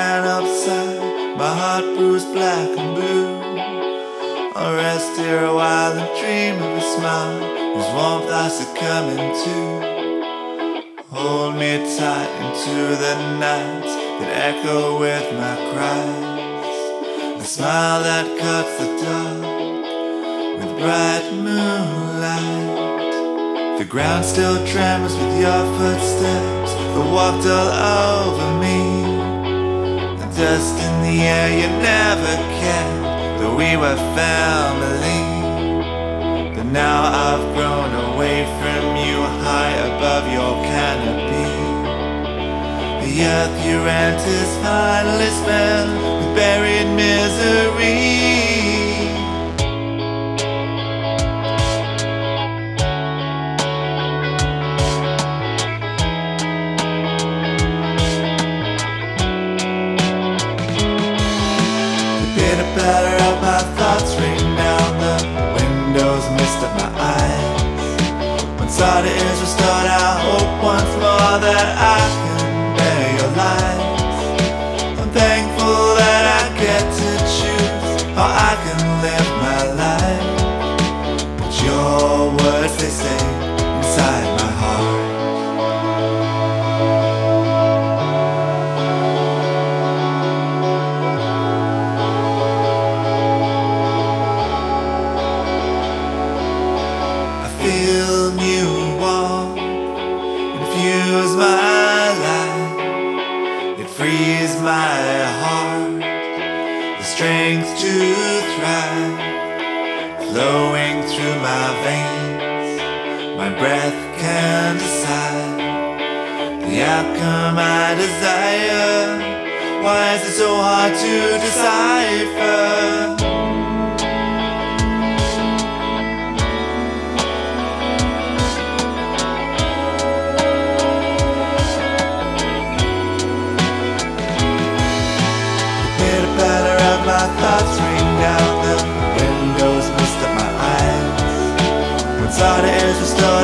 man upside, my heart bruised black and blue. I'll rest here a while and dream of a smile whose warmth I succumb into. Hold me tight into the nights that echo with my cries, the smile that cuts the dark with bright moonlight. The ground still trembles with your footsteps that walked all over me. The dust in the air you never cared, though we were family. But now I've grown away from you, high above your canopy. The earth you rent is finally spent with buried misery. Pitter-patter of my thoughts rain down the windows, mist up my eyes. Once order is restored, I hope once more that I can bear your lies. I'm thankful that I get to choose how I can live my life, but your words, they stay inside my heart. Feel new warmth infuse my life. It frees my heart, the strength to thrive, flowing through my veins. My breath can decide the outcome I desire. Why is it so hard to decipher? My thoughts rain down the windows, mist up my eyes. Once order is restored,